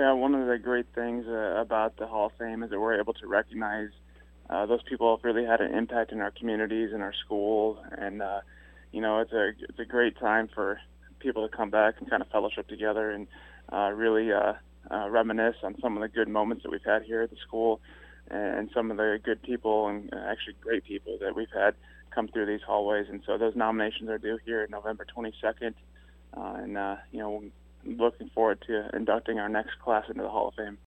Yeah, one of the great things about the Hall of Fame is that we're able to recognize those people have really had an impact in our communities and our school, and it's a great time for people to come back and kind of fellowship together and really reminisce on some of the good moments that we've had here at the school, and some of the good people and actually great people that we've had come through these hallways. And so those nominations are due here November 22nd, and looking forward to inducting our next class into the Hall of Fame.